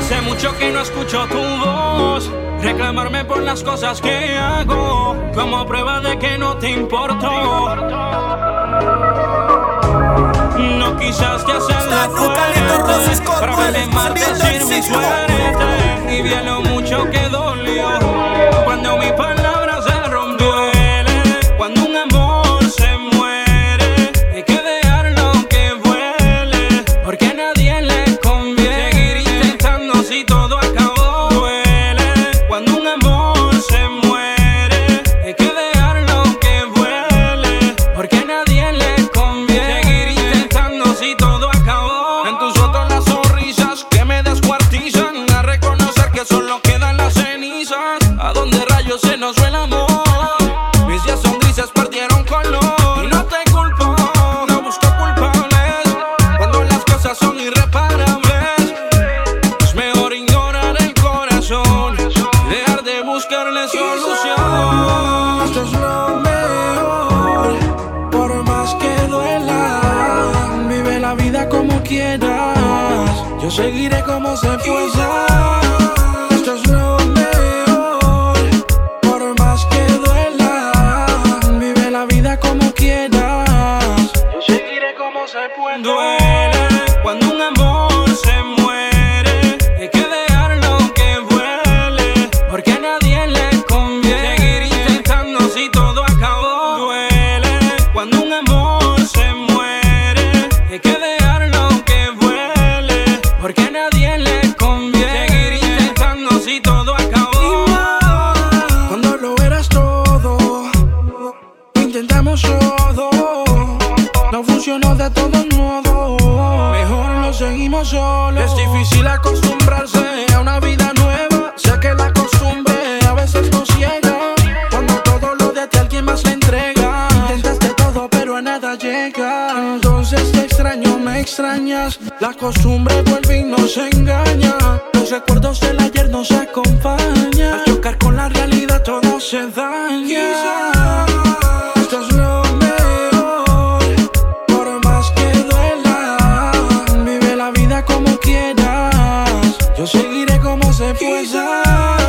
Hace mucho que no escucho tu voz reclamarme por las cosas que hago, como prueba de que no te importó. No quisiste hacerla fuerte para verme maldecir mi suerte, y vi lo mucho que dolió cuando mi palabra se rompió. Duele cuando un amor se muere, hay que dejarlo que vuele, porque a nadie le conviene seguir intentando si todo acabó. Duele cuando un amor se muere, hay que dejarlo que vuele, porque a nadie le conviene seguir intentando si todo acabó. En tus ojos las sonrisas que me descuartizan, a reconocer que solo quedan las cenizas. ¿A dónde rayos se nos fue el amor? Mis días son grises, perdieron color, y no te culpo, no busco culpables cuando las cosas son irreparables. Es mejor ignorar el corazón, dejar de buscarle solución. Esto es lo mejor, por más que duela. Vive la vida como quieras, yo seguiré como se pueda. Esto es lo mejor, por más que duela. Vive la vida como quieras, yo seguiré como se pueda. Duele cuando un amor se muere, hay que dejarlo que vuele, porque a nadie le conviene seguir intentando si todo acabó. Duele cuando un amor se muere, hay que dejarlo que vuele, porque a nadie le conviene seguir intentando si todo acabó. Y más, cuando lo eras todo, intentamos todo, no funcionó de todos modos, mejor lo seguimos solo. Es difícil acostumbrarse a una vida nueva, sé que la costumbre a veces nos ciega, cuando todo lo de ti alguien más le entrega. Intentaste todo pero a nada llega, entonces te extraño, me extrañas, la costumbre vuelve y nos engaña, los recuerdos del ayer nos acompañan, al chocar con la realidad todo se daña. Esto es lo mejor, por más que duela. Vive la vida como quieras, yo seguiré como se pueda.